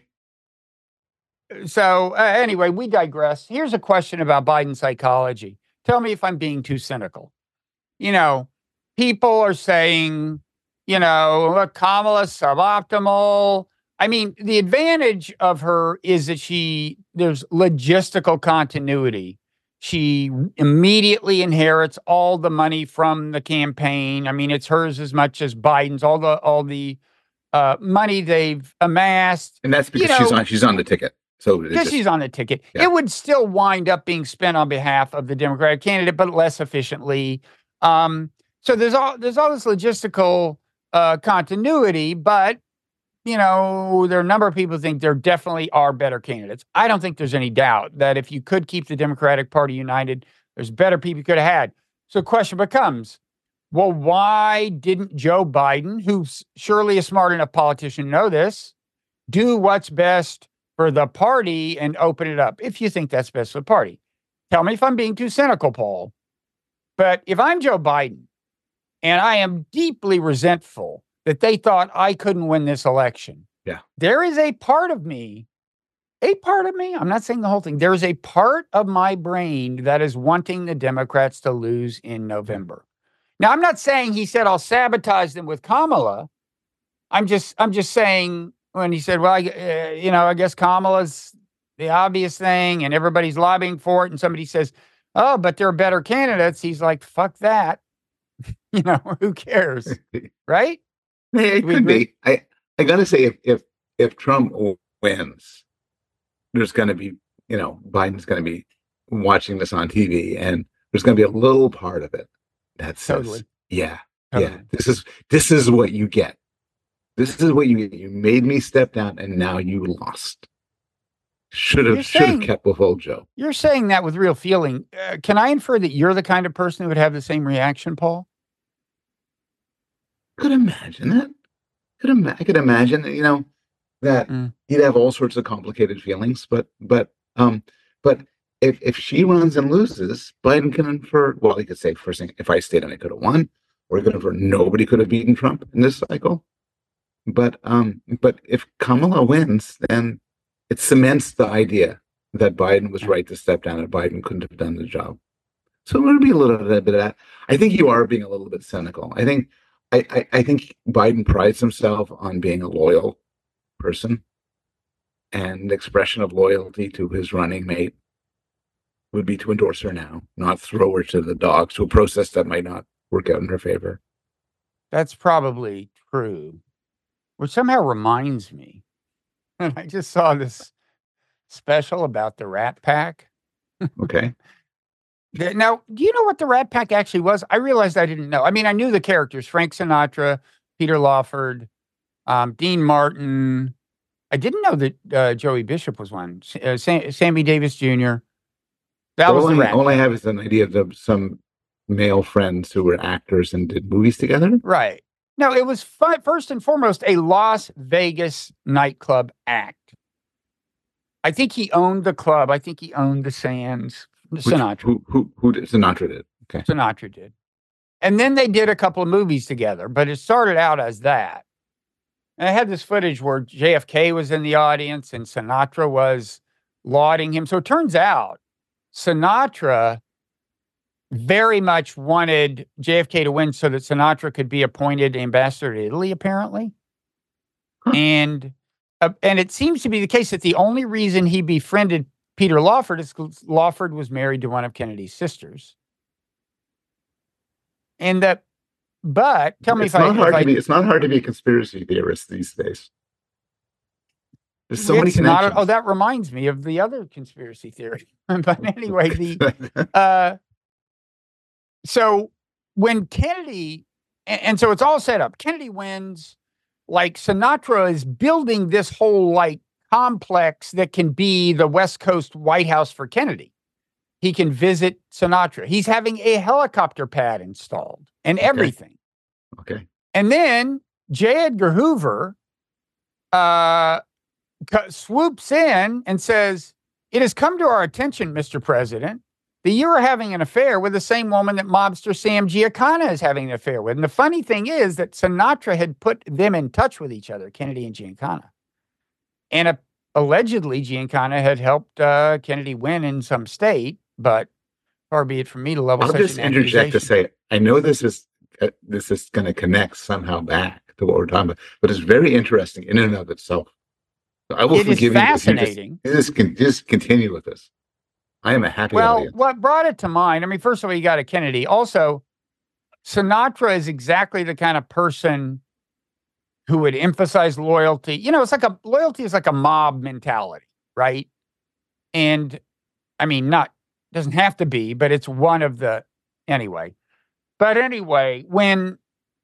So uh, anyway, we digress. Here's a question about Biden psychology. Tell me if I'm being too cynical. You know, people are saying, you know, look, Kamala's suboptimal. I mean, the advantage of her is that she, there's logistical continuity. She immediately inherits all the money from the campaign. I mean, it's hers as much as Biden's, all the, all the uh, money they've amassed. And that's because you she's know- on she's on the ticket. So it Because just- she's on the ticket. Yeah. It would still wind up being spent on behalf of the Democratic candidate, but less efficiently. Um, so there's all there's all this logistical uh, continuity, but you know, there are a number of people who think there definitely are better candidates. I don't think there's any doubt that if you could keep the Democratic Party united, there's better people you could have had. So the question becomes, well, why didn't Joe Biden, who's surely a smart enough politician to know this, do what's best for the party and open it up? If you think that's best for the party. Tell me if I'm being too cynical, Paul. But if I'm Joe Biden and I am deeply resentful that they thought I couldn't win this election. Yeah. There is a part of me, a part of me, I'm not saying the whole thing. There is a part of my brain that is wanting the Democrats to lose in November. Now, I'm not saying he said I'll sabotage them with Kamala. I'm just, I'm just saying when he said, well, I, uh, you know, I guess Kamala's the obvious thing and everybody's lobbying for it. And somebody says, oh, but there are better candidates. He's like, fuck that. You know, who cares? Right? Yeah, it We could agree? be. I I gotta say, if if if Trump wins, there's gonna be, you know, Biden's gonna be watching this on T V, and there's gonna be a little part of it that says, Totally. yeah, Totally. yeah, this is this is what you get This is what you get. You made me step down, and now you lost. Should have should have kept with old Joe. You're saying that with real feeling. Uh, can I infer that you're the kind of person who would have the same reaction, Paul? Could imagine that. Could ima- I could imagine, you know, that Mm. he'd have all sorts of complicated feelings. But but um but if if she runs and loses, Biden can infer. Well, he could say first thing, if I stayed on, I could have won, or he could infer nobody could have beaten Trump in this cycle. But um but if Kamala wins, then it cements the idea that Biden was right to step down and Biden couldn't have done the job. So it would be a little bit of that. I think you are being a little bit cynical. I think I, I, I think Biden prides himself on being a loyal person, and the expression of loyalty to his running mate would be to endorse her now, not throw her to the dogs, to a process that might not work out in her favor. That's probably true, which somehow reminds me. And I just saw this special about the Rat Pack. Okay. Now, do you know what the Rat Pack actually was? I realized I didn't know. I mean, I knew the characters, Frank Sinatra, Peter Lawford, um, Dean Martin. I didn't know that uh, Joey Bishop was one. Uh, Sam, Sammy Davis Junior That all was the I, Rat all I Pack. have is an idea of the, some male friends who were actors and did movies together. Right. No, it was fun, first and foremost a Las Vegas nightclub act. I think he owned the club. I think he owned the Sands. Sinatra. Who, who, who did? Sinatra did. Okay. Sinatra did. And then they did a couple of movies together, but it started out as that. And I had this footage where J F K was in the audience and Sinatra was lauding him. So it turns out Sinatra very much wanted J F K to win so that Sinatra could be appointed ambassador to Italy, apparently. Huh. And uh, and it seems to be the case that the only reason he befriended Peter Lawford is because Lawford was married to one of Kennedy's sisters. And that, but tell me it's if not I, hard if to I, be, it's not hard to be a conspiracy theorist these days. There's so many connections. Not, oh, that reminds me of the other conspiracy theory. But anyway, the uh, so when Kennedy, and, and so it's all set up. Kennedy wins. Like Sinatra is building this whole like complex that can be the West Coast White House for Kennedy. He can visit Sinatra. He's having a helicopter pad installed and everything. Okay. okay. And then J. Edgar Hoover uh, swoops in and says, "It has come to our attention, Mister President, that you are having an affair with the same woman that mobster Sam Giancana is having an affair with." And the funny thing is that Sinatra had put them in touch with each other, Kennedy and Giancana. And uh, allegedly, Giancana had helped uh, Kennedy win in some state, but far be it from me to level I'll such just an interject to accusation. say, I know this is uh, this is going to connect somehow back to what we're talking about, but it's very interesting in and of itself. So I will It is forgive fascinating. you. Just, just, just continue with this. I am a happy Well, audience. what brought it to mind, I mean, first of all, you got a Kennedy. Also, Sinatra is exactly the kind of person who would emphasize loyalty. You know, it's like a loyalty is like a mob mentality, right? And I mean, not doesn't have to be, but it's one of the anyway. But anyway, when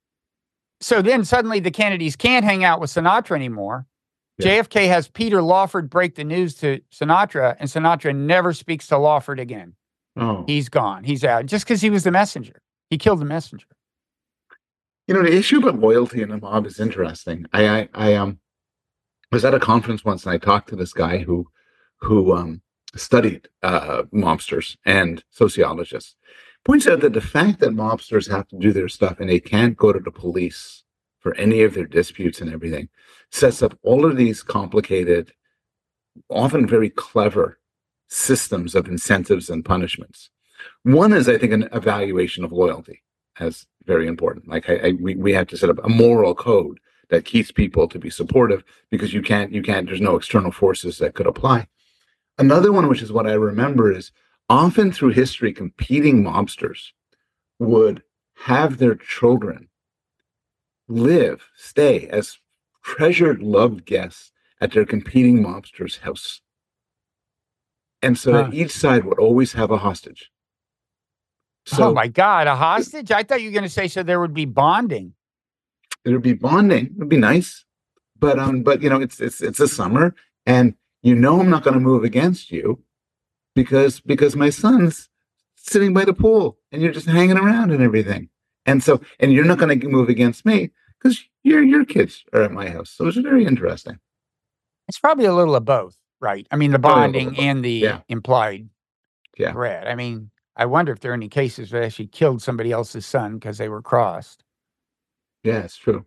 so then suddenly the Kennedys can't hang out with Sinatra anymore. Yeah. J F K has Peter Lawford break the news to Sinatra, and Sinatra never speaks to Lawford again. Oh. He's gone. He's out just because he was the messenger. He killed the messenger. You know, the issue about loyalty in the mob is interesting. I, I, I um, was at a conference once, and I talked to this guy who, who um, studied uh, mobsters and sociologists. Points out that the fact that mobsters have to do their stuff and they can't go to the police for any of their disputes and everything sets up all of these complicated, often very clever systems of incentives and punishments. One is, I think, an evaluation of loyalty as very important. Like I, I we, we have to set up a moral code that keeps people to be supportive because you can't, you can't, there's no external forces that could apply. Another one, which is what I remember, is often through history, competing mobsters would have their children live, stay as treasured, loved guests at their competing mobster's house. And so huh. that each side would always have a hostage. So, oh my God, a hostage? I thought you were going to say so there would be bonding. It'd be bonding. It'd be nice, but um, but you know, it's it's it's a summer, and you know, I'm not going to move against you because because my son's sitting by the pool, and you're just hanging around and everything, and so and you're not going to move against me because your your kids are at my house. So it's very interesting. It's probably a little of both, right? I mean, the bonding and the yeah. implied yeah. threat. I mean, I wonder if there are any cases where they actually killed somebody else's son because they were crossed. Yeah, it's true.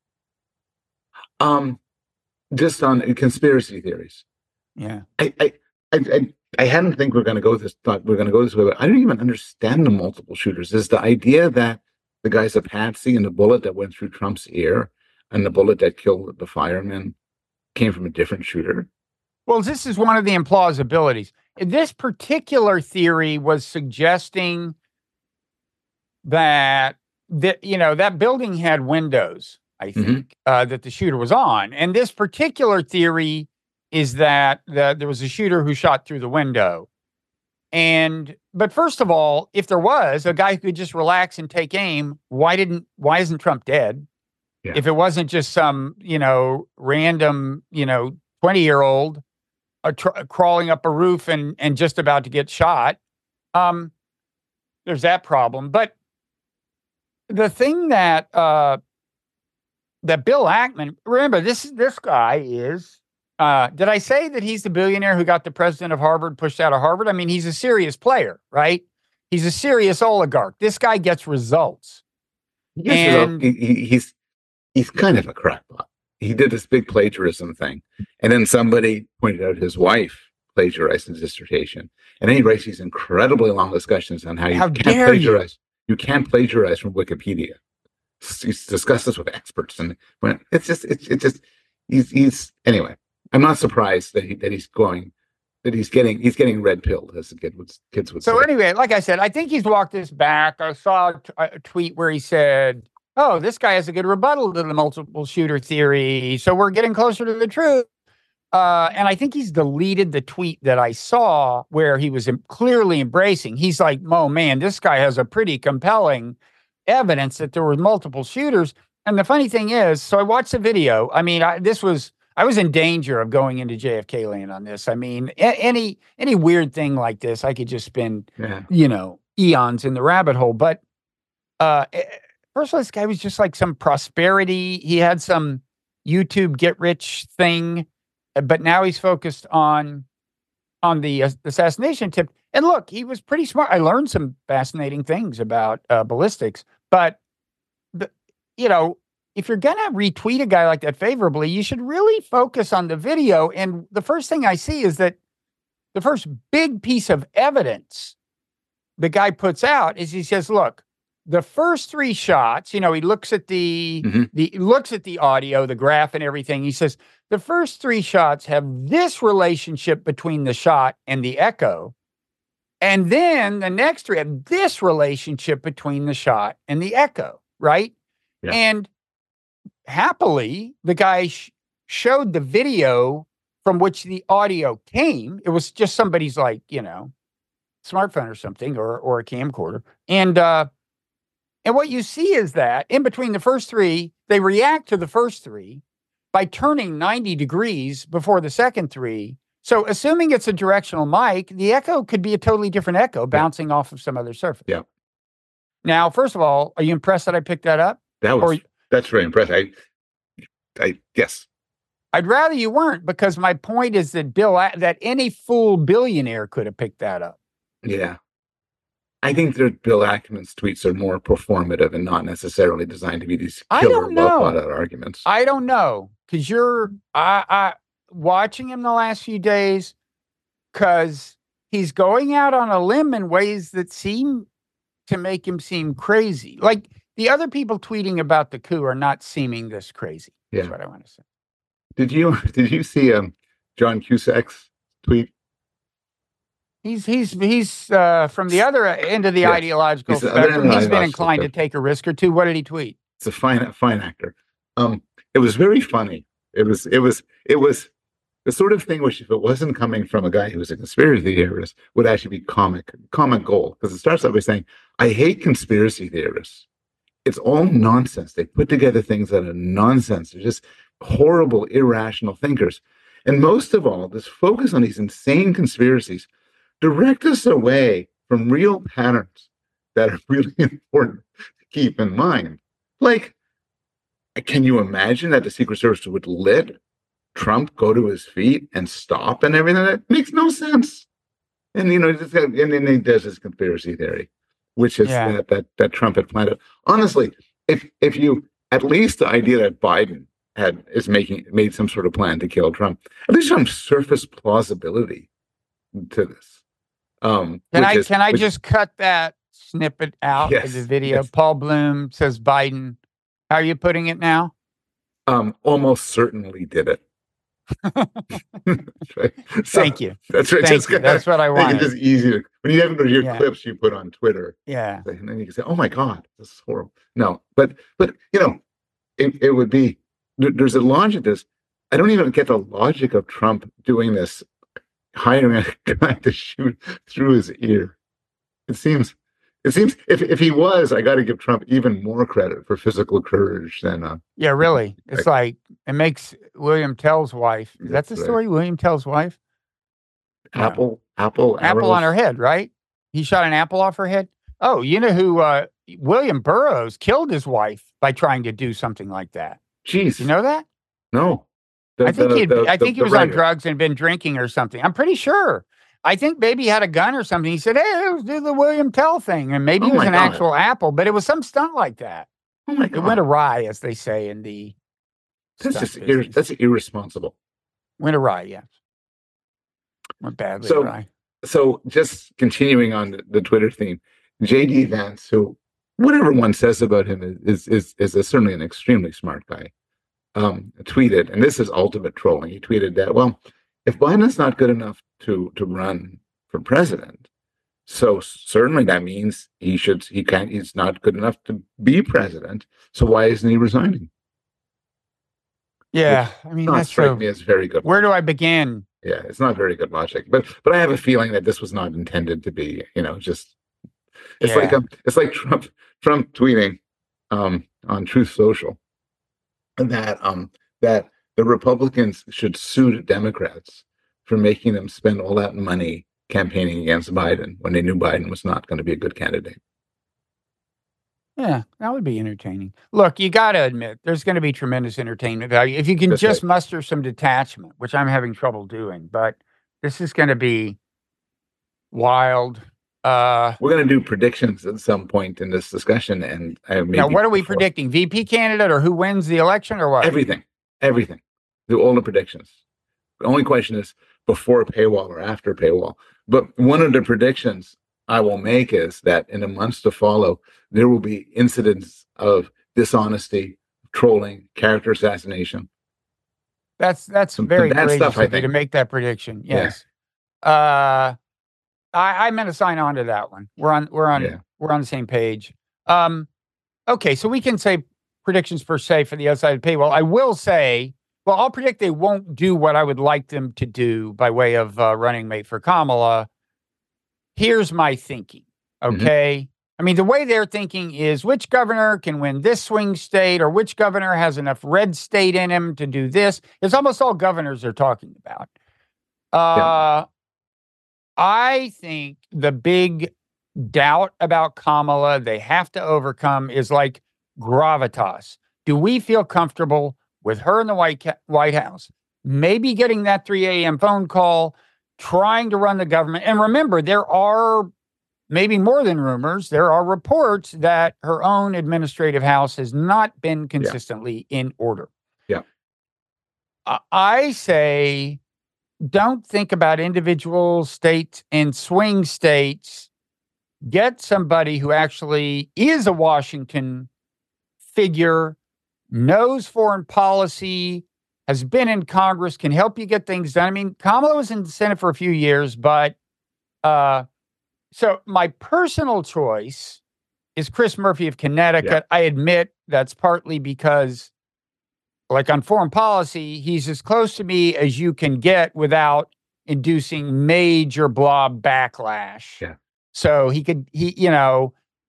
Um, just on conspiracy theories. Yeah, I I I, I, I hadn't think we're going to go this thought we're going to go this way, but I don't even understand the multiple shooters. Is the idea that the guy's a patsy and the bullet that went through Trump's ear and the bullet that killed the fireman came from a different shooter? Well, this is one of the implausibilities. This particular theory was suggesting that that you know that building had windows, I think, mm-hmm. uh, that the shooter was on, and this particular theory is that the, there was a shooter who shot through the window. And but first of all, if there was a guy who could just relax and take aim, why didn't why isn't Trump dead? Yeah. If it wasn't just some you know random you know twenty year old uh, tr- crawling up a roof and and just about to get shot, um, there's that problem. But the thing that uh, that Bill Ackman, remember this this guy is. Uh, did I say that he's the billionaire who got the president of Harvard pushed out of Harvard? I mean, he's a serious player, right? He's a serious oligarch. This guy gets results. He and he, he, he's he's kind of a crackpot. He did this big plagiarism thing, and then somebody pointed out his wife plagiarized his dissertation, and then he writes these incredibly long discussions on how you how can't plagiarize. You? you can't plagiarize from Wikipedia. He's discussed this with experts, and when it's just it's it's just he's he's anyway. I'm not surprised that he that he's going, that he's getting he's getting red pilled, as the kid would, kids would so say. So anyway, like I said, I think he's walked this back. I saw a, t- a tweet where he said, "Oh, this guy has a good rebuttal to the multiple shooter theory, so we're getting closer to the truth." Uh, and I think he's deleted the tweet that I saw where he was em- clearly embracing. He's like, "Oh man, this guy has a pretty compelling evidence that there were multiple shooters." And the funny thing is, so I watched the video. I mean, I, this was. I was in danger of going into J F K land on this. I mean, a- any any weird thing like this, I could just spend, yeah. you know, eons in the rabbit hole. But uh, first of all, this guy was just like some prosperity. He had some YouTube get rich thing, but now he's focused on on the uh, assassination tip. And look, he was pretty smart. I learned some fascinating things about uh, ballistics. But the, you know. If you're going to retweet a guy like that favorably, you should really focus on the video. And the first thing I see is that the first big piece of evidence the guy puts out is he says, look, the first three shots, you know, he looks at the, mm-hmm. the looks at the audio, the graph and everything. He says, the first three shots have this relationship between the shot and the echo. And then the next three have this relationship between the shot and the echo, right? Yeah. And happily, the guy sh- showed the video from which the audio came. It was just somebody's like, you know, smartphone or something, or or a camcorder. And uh, and what you see is that in between the first three, they react to the first three by turning ninety degrees before the second three. So assuming it's a directional mic, the echo could be a totally different echo bouncing yeah. off of some other surface. Yeah. Now, first of all, are you impressed that I picked that up? That was... Or, That's very impressive. I, I, yes. I'd rather you weren't, because my point is that Bill, that any fool billionaire could have picked that up. Yeah. I think that Bill Ackman's tweets are more performative and not necessarily designed to be these killer, well thought out arguments. I don't know. Cause you're, I, I, watching him the last few days, cause he's going out on a limb in ways that seem to make him seem crazy. Like, the other people tweeting about the coup are not seeming this crazy. Yeah. That's what I want to say. Did you did you see um John Cusack's tweet? He's he's he's uh, from the other end of the yes. ideological he's spectrum. He's been inclined to take a risk or two. What did he tweet? It's a fine fine actor. Um, it was very funny. It was it was it was the sort of thing which, if it wasn't coming from a guy who was a conspiracy theorist, would actually be comic comic gold. Because it starts out by saying, "I hate conspiracy theorists. it's all nonsense. They put together things that are nonsense. They're just horrible, irrational thinkers. And most of all, this focus on these insane conspiracies direct us away from real patterns that are really important to keep in mind. Like, can you imagine that the Secret Service would let Trump go to his feet and stop and everything? That makes no sense. And, you know, and then he does his conspiracy theory, which is Yeah. that, that that Trump had planned it. Honestly, if if you, at least the idea that Biden had is making made some sort of plan to kill Trump, at least some surface plausibility to this. Um, Can which I is- can I which- just cut that snippet out Yes, of the video? yes. Paul Bloom says Biden. How are you putting it now? um, almost certainly did it. That's right. So, Thank you. That's right. Thank just you. That's what I make it wanted. just easier when you have your Yeah. clips you put on Twitter, Yeah. and then you can say, "Oh my God, this is horrible." No, but but you know, it, it would be there- there's a logic to this. I don't even get the logic of Trump doing this, hiring a guy to shoot through his ear. It seems, it seems if if he was, I got to give Trump even more credit for physical courage than uh, Yeah, really. It's like it makes William Tell's wife. Is that That's the right. story? William Tell's wife? No. Apple. Apple. Apple on her arrows. head, right? He shot an apple off her head. Oh, you know who? Uh, William Burroughs killed his wife by trying to do something like that. Jeez, You know that? no. The- I think the- he. the- I the- think he the was on writer. drugs and been drinking or something. I'm pretty sure. I think maybe he had a gun or something. He said, "Hey, let's do the William Tell thing," and maybe Oh it was my an God. actual apple, but it was some stunt like that. Oh my It God, went awry, as they say in the. that's stunt just ir- business. that's irresponsible. Went awry, yes. Went badly So- awry. So just continuing on the, the Twitter theme, J D Vance, who whatever one says about him is is is, is certainly an extremely smart guy, um, tweeted, and this is ultimate trolling. He tweeted that, well, if Biden's not good enough to to run for president, so certainly that means he should he can't he's not good enough to be president. So why isn't he resigning? Yeah, I mean Not that's strike true. me as very good. Where do I begin? Yeah, it's not very good logic, but but I have a feeling that this was not intended to be, you know, just it's like Yeah. um, it's like Trump Trump tweeting um, on Truth Social that um that the Republicans should sue the Democrats for making them spend all that money campaigning against Biden when they knew Biden was not going to be a good candidate. Yeah, that would be entertaining. Look, you got to admit, there's going to be tremendous entertainment value if you can That's just right. muster some detachment, which I'm having trouble doing. But this is going to be wild. Uh, We're going to do predictions at some point in this discussion, and uh, maybe now, what are we before- predicting? V P candidate or who wins the election or what? Everything, everything. Do all the predictions. The only question is before paywall or after paywall. But one of the predictions I will make is that in the months to follow, there will be incidents of dishonesty, trolling, character assassination. That's that's Some- very that courageous stuff, I of you to think. make that prediction. Yeah. Yes. Uh, I, I'm going to sign on to that one. We're on. We're on. Yeah. We're on the same page. Um, okay, so we can say predictions per se for the outside of the paywall. I will say, well, I'll predict they won't do what I would like them to do by way of uh, running mate for Kamala. Here's my thinking. Mhm. Okay. I mean, the way they're thinking is which governor can win this swing state or which governor has enough red state in him to do this. It's almost all governors they're talking about. Uh, I think the big doubt about Kamala they have to overcome is like gravitas. Do we feel comfortable with her in the White, Ca- White House? Maybe getting that three a.m. phone call, trying to run the government. And remember, there are maybe more than rumors. There are reports that her own administrative house has not been consistently in order. Yeah. I- I say, don't think about individual states and swing states. Get somebody who actually is a Washington figure, knows foreign policy, has been in Congress, can help you get things done. I mean, Kamala was in the Senate for a few years, but uh, so my personal choice is Chris Murphy of Connecticut. Yeah. I admit that's partly because, like on foreign policy, he's as close to me as you can get without inducing major blob backlash. Yeah. So he could, he, you know,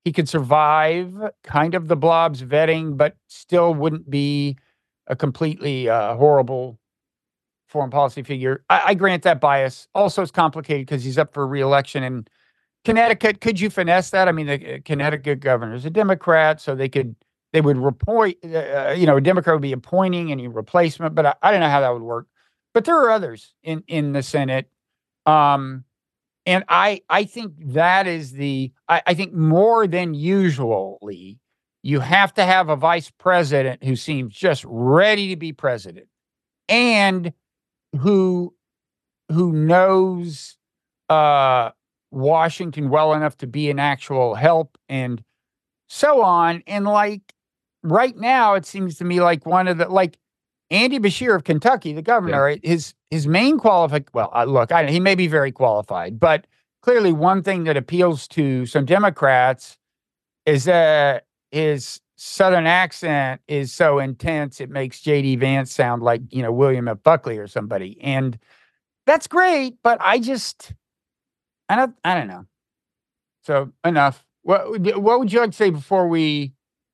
he could survive kind of the blob's vetting, but still wouldn't be a completely uh, horrible foreign policy figure. I, I grant that bias. Also, it's complicated because he's up for re-election in Connecticut. Could you finesse that? I mean, the uh, Connecticut governor is a Democrat, so they could they would report. Uh, you know, a Democrat would be appointing any replacement, but I, I don't know how that would work. But there are others in in the Senate. Um, And I, I think that is the, I, I think more than usually, you have to have a vice president who seems just ready to be president and who, who knows uh, Washington well enough to be an actual help and so on. And like right now, it seems to me like one of the, like Andy Beshear of Kentucky, the governor, yeah. his his main qualification, well, uh, look, I, he may be very qualified, but clearly one thing that appeals to some Democrats is that his Southern accent is so intense, it makes J D Vance sound like, you know, William F. Buckley or somebody. And that's great, but I just, I don't, I don't know. So enough. What, what would you like to say before we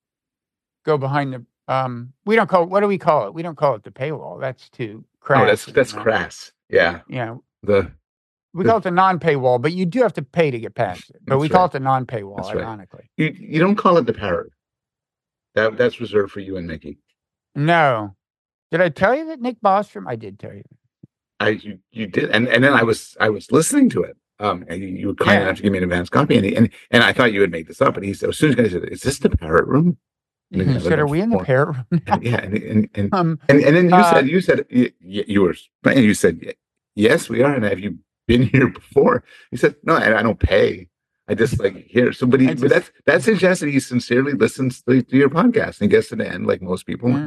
go behind the, um, we don't call it, what do we call it? We don't call it the paywall. That's too crass. Oh, that's, that's crass. Yeah. Yeah. The, we call it the non-paywall, but you do have to pay to get past it. But we right. call it the non-paywall, that's ironically. Right. You, you don't call it the parrot. That, that's reserved for you and Mickey. No. Did I tell you that Nick Bostrom? I did tell you. I, you, you did. And, and then I was, I was listening to it. Um, and you, you were kind Yeah. enough to give me an advance copy. And, he, and, and I thought you had made this up. And he said, as soon as I said, is this the parrot room? He said, "Are we in the parrot room now?" And, yeah, and and and, Um, and and then you uh, said you said you, you were and you said yes, we are. And have you been here before? He said, no, I, I don't pay. I just like here. So, but, he, I just- but that's that suggests that he sincerely listens to, to your podcast and gets to the end like most people. Yeah.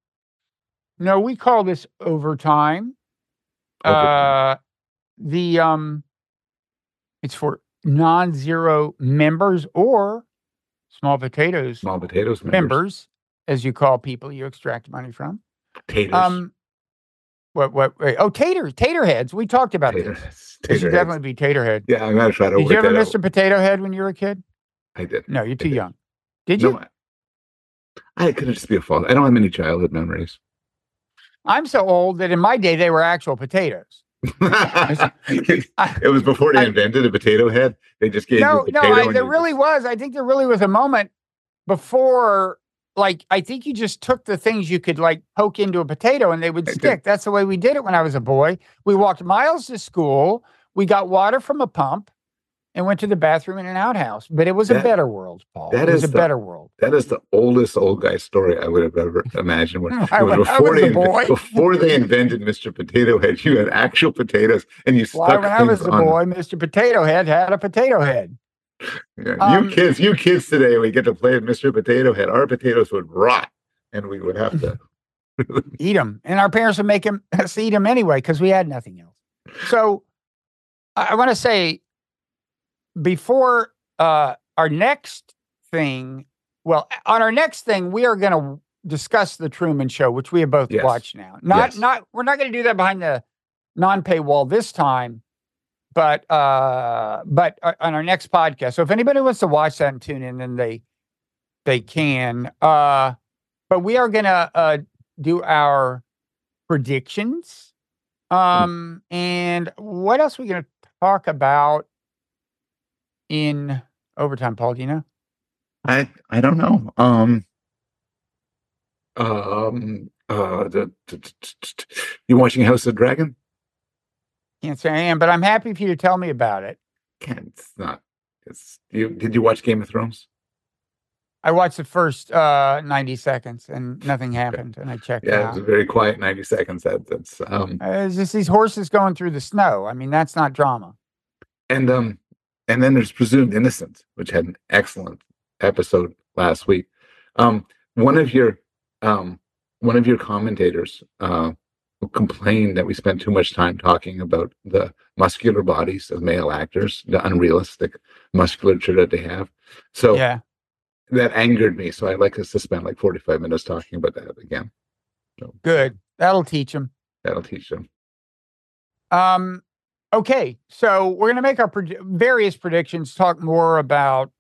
No, we call this overtime. Overtime. Uh, the um, it's for non-zero members or small potatoes Small potatoes members. members, as you call people you extract money from. Taters. Um, what what? Wait, oh, tater tater heads. We talked about Tater- this. This tater should heads. definitely be tater head. Yeah, I'm gonna try to. Did work you ever that Mister out. Potato Head when you were a kid? I did. No, you're too did. young. Did you? No, I, I could just be a fault. I don't have many childhood memories. I'm so old that in my day they were actual potatoes. It was before they I- invented a potato head. They just gave you No, a no, potato. I, and there you really was. I think there really was a moment before, like, I think you just took the things you could like poke into a potato and they would I did. stick. That's the way we did it when I was a boy. We walked miles to school. We got water from a pump and went to the bathroom in an outhouse. But it was a That- better world, Paul. that It was is a the- better world. That is the oldest old guy story I would have ever imagined. When, I- it was when I before was they a boy. before they invented Mister Potato Head. You had actual potatoes, and you Why, stuck when I things was a on them. boy, Mister Potato Head had a potato head. Yeah. Um, you kids, you kids today, we get to play Mister Potato Head. Our potatoes would rot, and we would have to. Eat them. And our parents would make him, us eat them anyway because we had nothing else. So I, I want to say before uh, our next thing, well, on our next thing, we are going to discuss the Truman Show, which we have both Yes. watched now. Not, Yes. not, we're not going to do that behind the non-paywall this time, but, uh, but uh, on our next podcast. So if anybody wants to watch that and tune in, then they, they can. Uh, but we are going to uh, do our predictions. Um, and what else are we going to talk about in overtime, Paul? Do you know? I I don't know. Um. Um. Uh. The, the, the- the- you watching House of Dragon? Can't say I am, but I'm happy for you to tell me about it. Can't. It's not. It's. You did you watch Game of Thrones? I watched the first uh, ninety seconds and nothing happened, and I checked Yeah, it out. was a very quiet ninety seconds. That that's um. Uh, it's just these horses going through the snow. I mean, that's not drama. And um. And then there's Presumed Innocent, which had an excellent episode last week. Um. One of your um. One of your commentators uh complained that we spent too much time talking about the muscular bodies of male actors, the unrealistic musculature that they have. So Yeah. that angered me. So I'd like us to spend like forty-five minutes talking about that again. So Good. That'll teach them. that'll teach them. Um, okay, so we're going to make our pred- various predictions, talk more about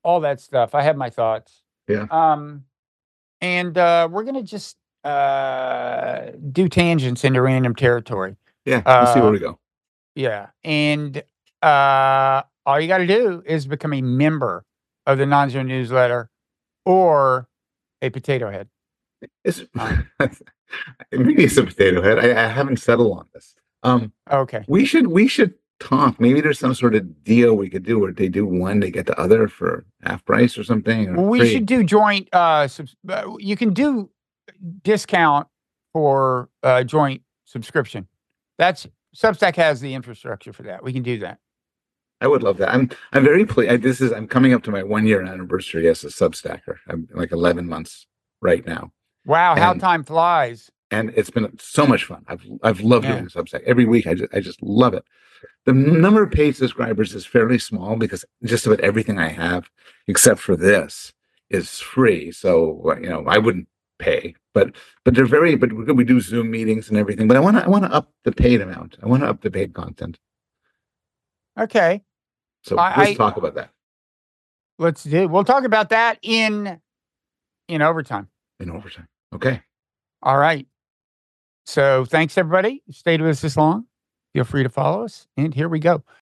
all that stuff. I have my thoughts. Yeah. Um, and uh, we're gonna just uh do tangents into random territory. Yeah. We'll see where Uh, we go. yeah, and uh, all you got to do is become a member of the Non-Zero newsletter or a potato head. It's maybe it's a potato head. I, I haven't settled on this. Um, Okay. we should we should talk. Maybe there's some sort of deal we could do where they do one, they get the other for half price or something. Or Well, we free. should do joint. Uh, subs- uh, you can do discount for uh, joint subscription. That's Substack has the infrastructure for that. We can do that. I would love that. I'm I'm very pleased. This is I'm coming up to my one year anniversary as a Substacker. I'm like eleven months right now, Wow, how And- time flies. and it's been so much fun. I've I've loved Yeah. doing Substack every week. I just I just love it. The number of paid subscribers is fairly small because just about everything I have, except for this, is free. So you know I wouldn't pay, but but they're very. But we we do Zoom meetings and everything. But I want to I want to up the paid amount. I want to up the paid content. Okay, So I- let's I- talk about that let's do. We'll talk about that in in overtime. in overtime. Okay. All right. So thanks everybody. You stayed with us this long. Feel free to follow us. And here we go.